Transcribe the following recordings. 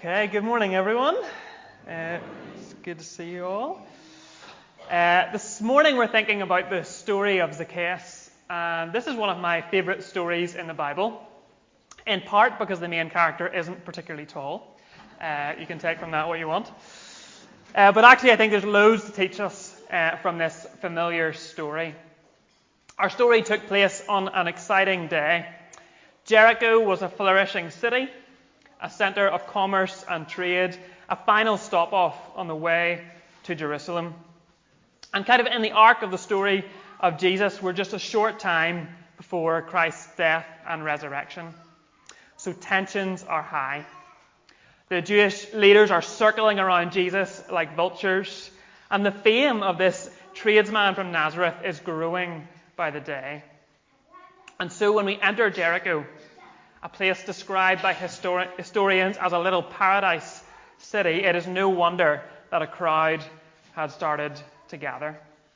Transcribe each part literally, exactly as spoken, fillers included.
Okay, good morning, everyone. Uh, it's good to see you all. Uh, this morning we're thinking about the story of Zacchaeus. And this is one of my favourite stories in the Bible, in part because the main character isn't particularly tall. Uh, you can take from that what you want. Uh, but actually I think there's loads to teach us uh, from this familiar story. Our story took place on an exciting day. Jericho was a flourishing city, a centre of commerce and trade, a final stop-off on the way to Jerusalem. And kind of in the arc of the story of Jesus, we're just a short time before Christ's death and resurrection. So tensions are high. The Jewish leaders are circling around Jesus like vultures, and the fame of this tradesman from Nazareth is growing by the day. And so when we enter Jericho, a place described by histori- historians as a little paradise city, it is no wonder that a crowd had started to gather.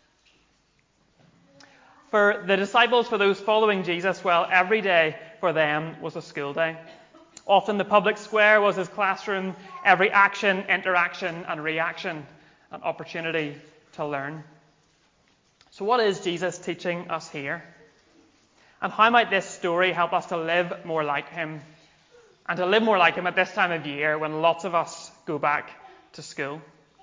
For the disciples, for those following Jesus, well, every day for them was a school day. Often the public square was his classroom, every action, interaction and reaction an opportunity to learn. So what is Jesus teaching us here? And how might this story help us to live more like him, and to live more like him at this time of year when lots of us go back to school?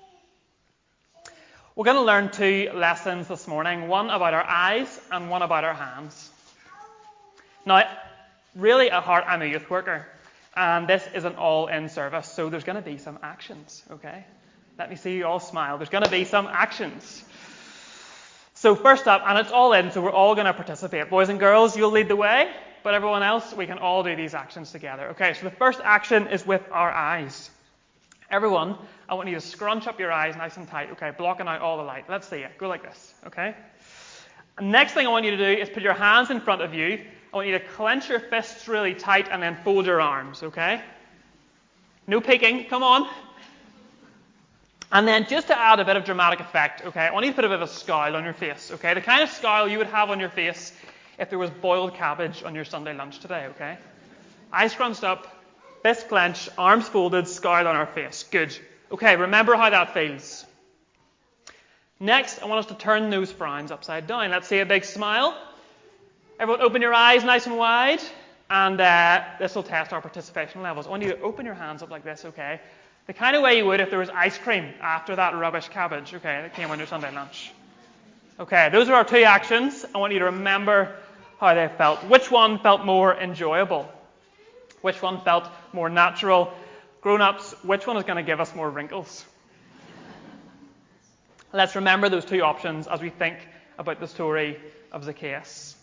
We're going to learn two lessons this morning, one about our eyes and one about our hands. Now, really at heart, I'm a youth worker, and this is an all-in service, so there's going to be some actions, okay? Let me see you all smile. There's going to be some actions. So first up, and it's all in, so we're all going to participate. Boys and girls, you'll lead the way, but everyone else, we can all do these actions together. Okay, so the first action is with our eyes. Everyone, I want you to scrunch up your eyes nice and tight, okay, blocking out all the light. Let's see it. Go like this, okay? And next thing I want you to do is put your hands in front of you. I want you to clench your fists really tight and then fold your arms, okay? No peeking, come on. And then just to add a bit of dramatic effect, okay, I want you to put a bit of a scowl on your face, okay? The kind of scowl you would have on your face if there was boiled cabbage on your Sunday lunch today, okay? Eyes scrunched up, fist clenched, arms folded, scowl on our face. Good. Okay, remember how that feels. Next, I want us to turn those frowns upside down. Let's see a big smile. Everyone open your eyes nice and wide, and uh, this will test our participation levels. I want you to open your hands up like this, okay? The kind of way you would if there was ice cream after that rubbish cabbage, okay, that came on your Sunday lunch. Okay, those are our two actions. I want you to remember how they felt. Which one felt more enjoyable? Which one felt more natural? Grown-ups, which one is going to give us more wrinkles? Let's remember those two options as we think about the story of Zacchaeus.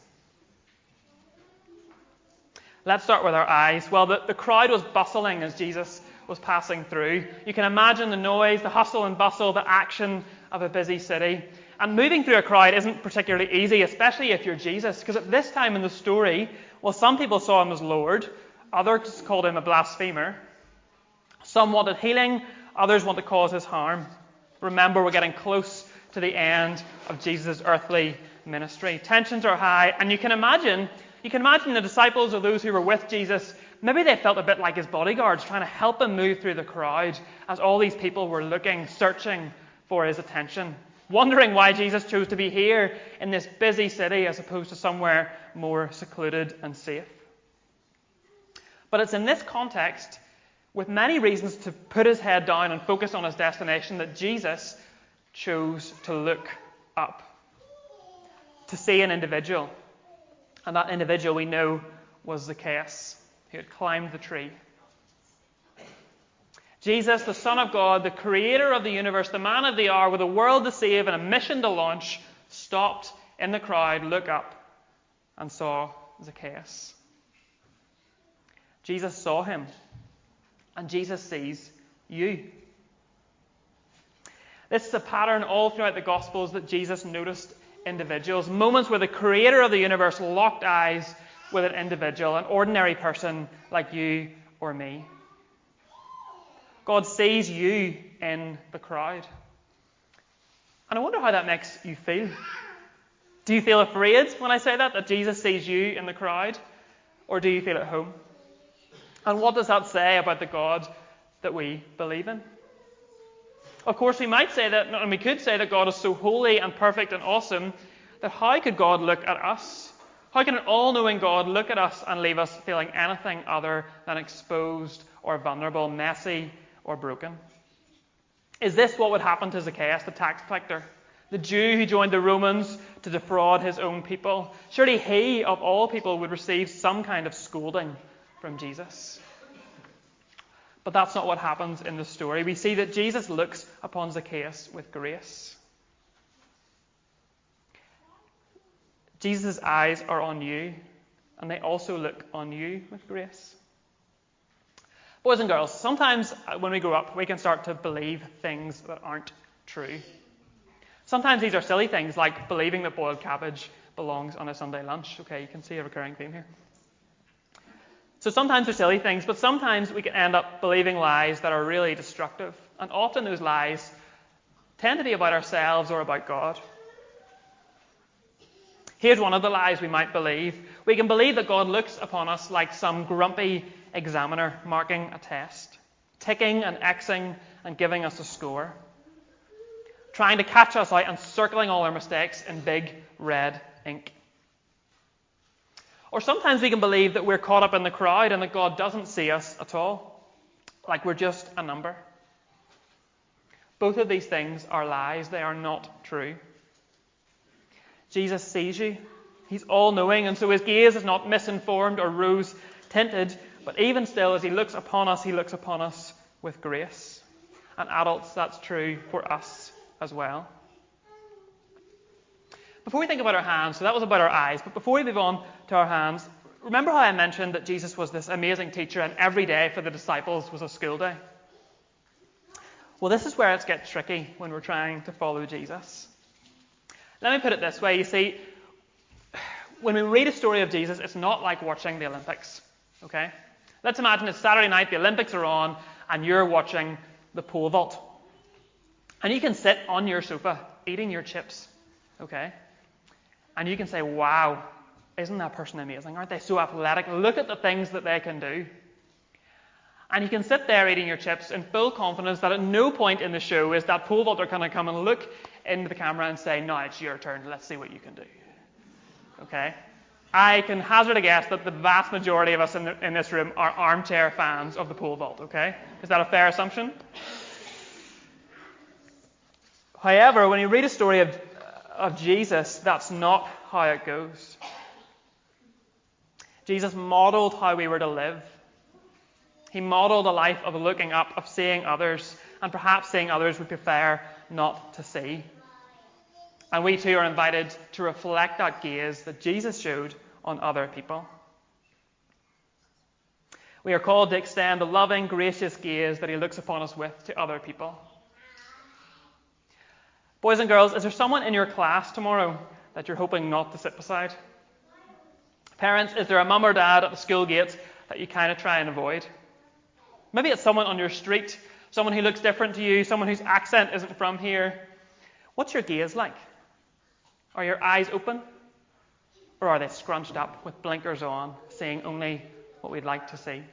Let's start with our eyes. Well, the, the crowd was bustling as Jesus was passing through. You can imagine the noise, the hustle and bustle, the action of a busy city. And moving through a crowd isn't particularly easy, especially if you're Jesus, because at this time in the story, well, some people saw him as Lord, others called him a blasphemer. Some wanted healing, others want to cause his harm. Remember, we're getting close to the end of Jesus' earthly ministry. Tensions are high, and you can imagine, you can imagine the disciples or those who were with Jesus. Maybe they felt a bit like his bodyguards, trying to help him move through the crowd as all these people were looking, searching for his attention, wondering why Jesus chose to be here in this busy city as opposed to somewhere more secluded and safe. But it's in this context, with many reasons to put his head down and focus on his destination, that Jesus chose to look up, to see an individual. And that individual we know was Zacchaeus, who had climbed the tree. Jesus, the Son of God, the creator of the universe, the man of the hour, with a world to save and a mission to launch, stopped in the crowd, looked up, and saw Zacchaeus. Jesus saw him, and Jesus sees you. This is a pattern all throughout the Gospels that Jesus noticed individuals, moments where the creator of the universe locked eyes with an individual, an ordinary person like you or me. God sees you in the crowd. And I wonder how that makes you feel. Do you feel afraid when I say that, that Jesus sees you in the crowd? Or do you feel at home? And what does that say about the God that we believe in. Of course, we might say that, and we could say that God is so holy and perfect and awesome, that how could God look at us? How can an all-knowing God look at us and leave us feeling anything other than exposed or vulnerable, messy or broken? Is this what would happen to Zacchaeus, the tax collector, the Jew who joined the Romans to defraud his own people? Surely he, of all people, would receive some kind of scolding from Jesus. But that's not what happens in the story. We see that Jesus looks upon Zacchaeus with grace. Jesus' eyes are on you, and they also look on you with grace. Boys and girls, sometimes when we grow up, we can start to believe things that aren't true. Sometimes these are silly things, like believing that boiled cabbage belongs on a Sunday lunch. Okay, you can see a recurring theme here. So sometimes they're silly things, but sometimes we can end up believing lies that are really destructive. And often those lies tend to be about ourselves or about God. Here's one of the lies we might believe. We can believe that God looks upon us like some grumpy examiner marking a test, ticking and Xing and giving us a score, trying to catch us out and circling all our mistakes in big red ink. Or sometimes we can believe that we're caught up in the crowd and that God doesn't see us at all, like we're just a number. Both of these things are lies. They are not true. Jesus sees you. He's all-knowing, and so his gaze is not misinformed or rose-tinted, but even still, as he looks upon us, he looks upon us with grace. And adults, that's true for us as well. Before we think about our hands, so that was about our eyes, but before we move on to our hands, remember how I mentioned that Jesus was this amazing teacher and every day for the disciples was a school day? Well, this is where it gets tricky when we're trying to follow Jesus. Let me put it this way. You see, when we read a story of Jesus, it's not like watching the Olympics. Okay? Let's imagine it's Saturday night, the Olympics are on, and you're watching the pole vault. And you can sit on your sofa eating your chips. Okay? And you can say, wow, isn't that person amazing? Aren't they so athletic? Look at the things that they can do. And you can sit there eating your chips in full confidence that at no point in the show is that pole vaulter going to come and look into the camera and say, now it's your turn, let's see what you can do. Okay? I can hazard a guess that the vast majority of us in, the, in this room are armchair fans of the pole vault. Okay? Is that a fair assumption? However, when you read a story of, of Jesus, that's not how it goes. Jesus modeled how we were to live. He modeled a life of looking up, of seeing others, and perhaps seeing others we prefer not to see. And we too are invited to reflect that gaze that Jesus showed on other people. We are called to extend the loving, gracious gaze that he looks upon us with to other people. Boys and girls, is there someone in your class tomorrow that you're hoping not to sit beside? Parents, is there a mum or dad at the school gate that you kind of try and avoid? Maybe it's someone on your street, someone who looks different to you, someone whose accent isn't from here. What's your gaze like? Are your eyes open? Or are they scrunched up with blinkers on, seeing only what we'd like to see?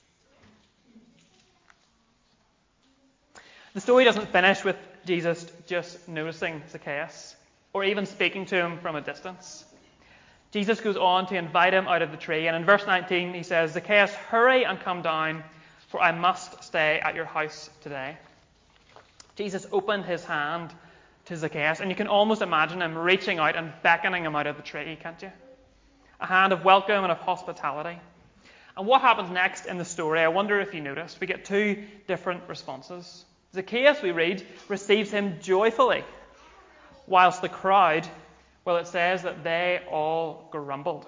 The story doesn't finish with Jesus just noticing Zacchaeus, or even speaking to him from a distance. Jesus goes on to invite him out of the tree, and in verse nineteen he says, Zacchaeus, hurry and come down, for I must stay at your house today. Jesus opened his hand to Zacchaeus, and you can almost imagine him reaching out and beckoning him out of the tree, can't you? A hand of welcome and of hospitality. And what happens next in the story, I wonder if you noticed, we get two different responses. Zacchaeus, we read, receives him joyfully, whilst the crowd, well, it says that they all grumbled.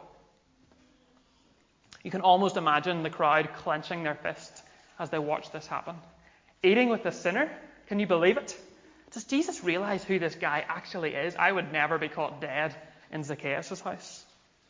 You can almost imagine the crowd clenching their fists as they watch this happen. Eating with the sinner? Can you believe it? Does Jesus realize who this guy actually is? I would never be caught dead in Zacchaeus' house.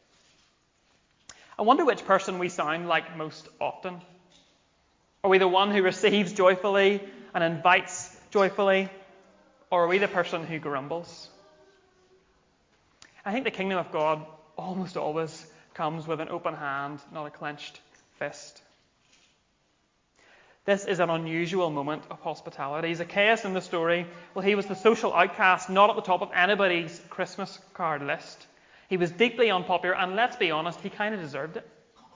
I wonder which person we sound like most often. Are we the one who receives joyfully and invites joyfully? Or are we the person who grumbles? I think the kingdom of God almost always comes with an open hand, not a clenched fist. This is an unusual moment of hospitality. Zacchaeus in the story, well, he was the social outcast, not at the top of anybody's Christmas card list. He was deeply unpopular, and let's be honest, he kind of deserved it.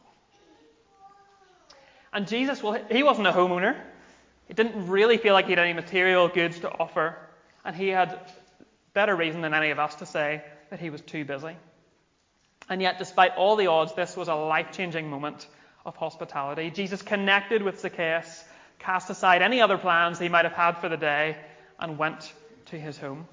And Jesus, well, he wasn't a homeowner. It didn't really feel like he had any material goods to offer, and he had better reason than any of us to say that he was too busy. And yet, despite all the odds, this was a life-changing moment of hospitality. Jesus connected with Zacchaeus, cast aside any other plans he might have had for the day, and went to his home.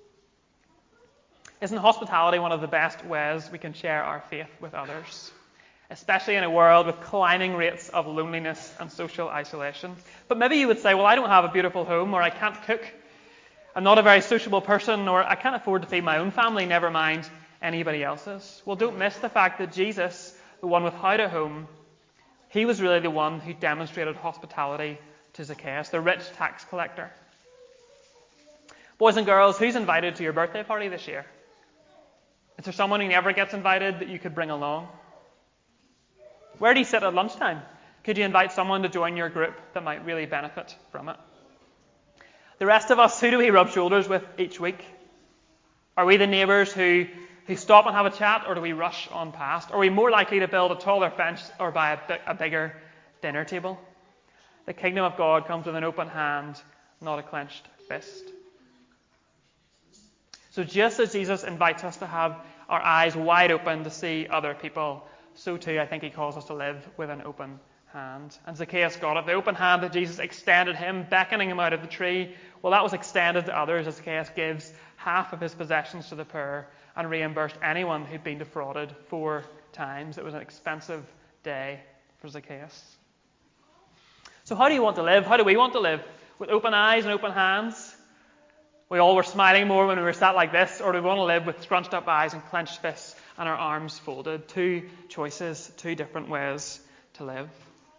Isn't hospitality one of the best ways we can share our faith with others? Especially in a world with climbing rates of loneliness and social isolation. But maybe you would say, well, I don't have a beautiful home, or I can't cook, I'm not a very sociable person, or I can't afford to feed my own family, never mind anybody else's. Well, don't miss the fact that Jesus, the one without a home, he was really the one who demonstrated hospitality to Zacchaeus, the rich tax collector. Boys and girls, who's invited to your birthday party this year? Is there someone who never gets invited that you could bring along? Where do you sit at lunchtime? Could you invite someone to join your group that might really benefit from it? The rest of us, who do we rub shoulders with each week? Are we the neighbours who, who stop and have a chat, or do we rush on past? Are we more likely to build a taller fence or buy a, a bigger dinner table? The kingdom of God comes with an open hand, not a clenched fist. So just as Jesus invites us to have our eyes wide open to see other people, so too I think he calls us to live with an open hand. And Zacchaeus got it. The open hand that Jesus extended him, beckoning him out of the tree, well, that was extended to others as Zacchaeus gives half of his possessions to the poor and reimbursed anyone who'd been defrauded four times. It was an expensive day for Zacchaeus. So how do you want to live? How do we want to live? With open eyes and open hands? We all were smiling more when we were sat like this, or do we want to live with scrunched up eyes and clenched fists and our arms folded? Two choices, two different ways to live.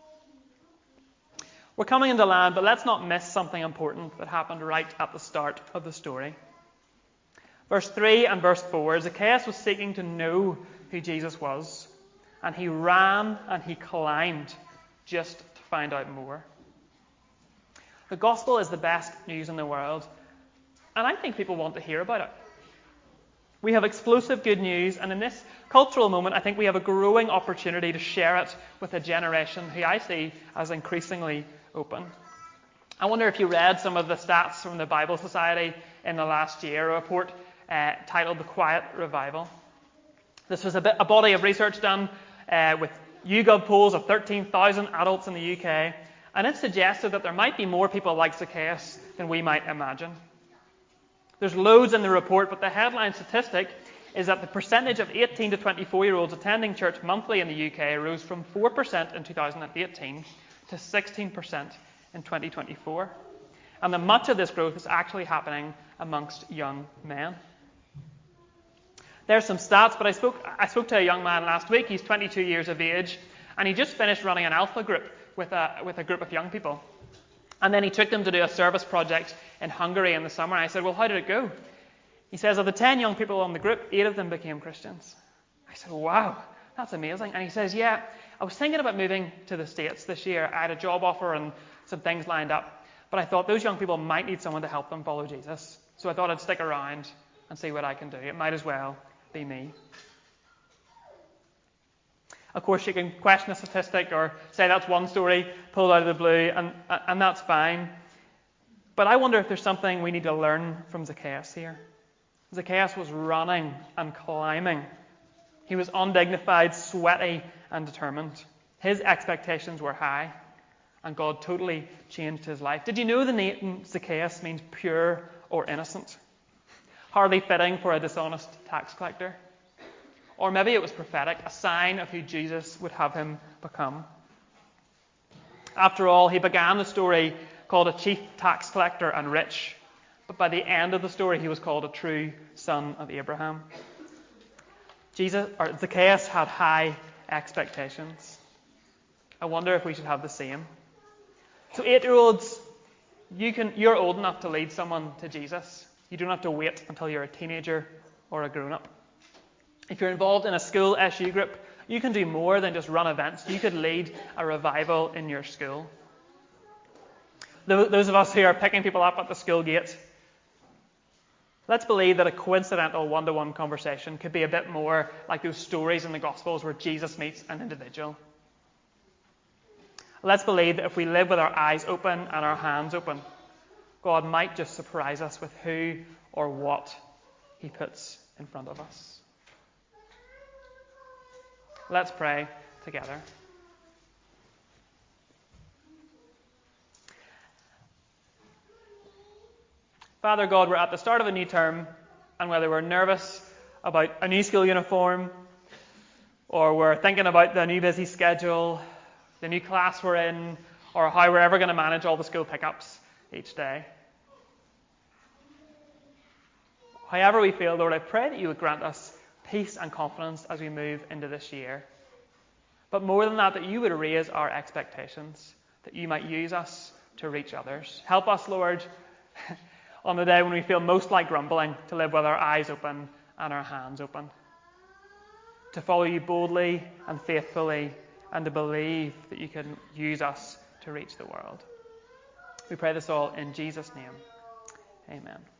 We're coming into land, but let's not miss something important that happened right at the start of the story. Verse three and verse four, Zacchaeus was seeking to know who Jesus was, and he ran and he climbed just to find out more. The gospel is the best news in the world, and I think people want to hear about it. We have explosive good news, and in this cultural moment, I think we have a growing opportunity to share it with a generation who I see as increasingly open. I wonder if you read some of the stats from the Bible Society in the last year, a report uh, titled The Quiet Revival. This was a, bit, a body of research done uh, with YouGov polls of thirteen thousand adults in the U K, and it suggested that there might be more people like Zacchaeus than we might imagine. There's loads in the report, but the headline statistic is that the percentage of eighteen to twenty-four-year-olds attending church monthly in the U K rose from four percent in two thousand eighteen to sixteen percent in twenty twenty-four. And that much of this growth is actually happening amongst young men. There's some stats, but I spoke I spoke to a young man last week. He's twenty-two years of age, and he just finished running an alpha group with a, with a group of young people. And then he took them to do a service project in Hungary in the summer. And I said, well, how did it go? He says, of the ten young people on the group, eight of them became Christians. I said, wow, that's amazing. And he says, yeah, I was thinking about moving to the States this year. I had a job offer and some things lined up. But I thought those young people might need someone to help them follow Jesus. So I thought I'd stick around and see what I can do. It might as well be me. Of course, you can question a statistic or say that's one story pulled out of the blue, and, and that's fine. But I wonder if there's something we need to learn from Zacchaeus here. Zacchaeus was running and climbing. He was undignified, sweaty, and determined. His expectations were high, and God totally changed his life. Did you know the name Zacchaeus means pure or innocent? Hardly fitting for a dishonest tax collector. Or maybe it was prophetic, a sign of who Jesus would have him become. After all, he began the story called a chief tax collector and rich. But by the end of the story, he was called a true son of Abraham. Jesus, or Zacchaeus had high expectations. I wonder if we should have the same. So eight-year-olds, you can, you're old enough to lead someone to Jesus. You don't have to wait until you're a teenager or a grown-up. If you're involved in a school S U group, you can do more than just run events. You could lead a revival in your school. those of us who are picking people up at the school gate, let's believe that a coincidental one-to-one conversation could be a bit more like those stories in the Gospels where Jesus meets an individual. Let's believe that if we live with our eyes open and our hands open, God might just surprise us with who or what he puts in front of us. Let's pray together. Father God, we're at the start of a new term, and whether we're nervous about a new school uniform, or we're thinking about the new busy schedule, the new class we're in, or how we're ever going to manage all the school pickups each day. However we feel, Lord, I pray that you would grant us peace and confidence as we move into this year. But more than that, that you would raise our expectations, that you might use us to reach others. Help us, Lord, on the day when we feel most like grumbling, to live with our eyes open and our hands open. To follow you boldly and faithfully, and to believe that you can use us to reach the world. We pray this all in Jesus' name. Amen.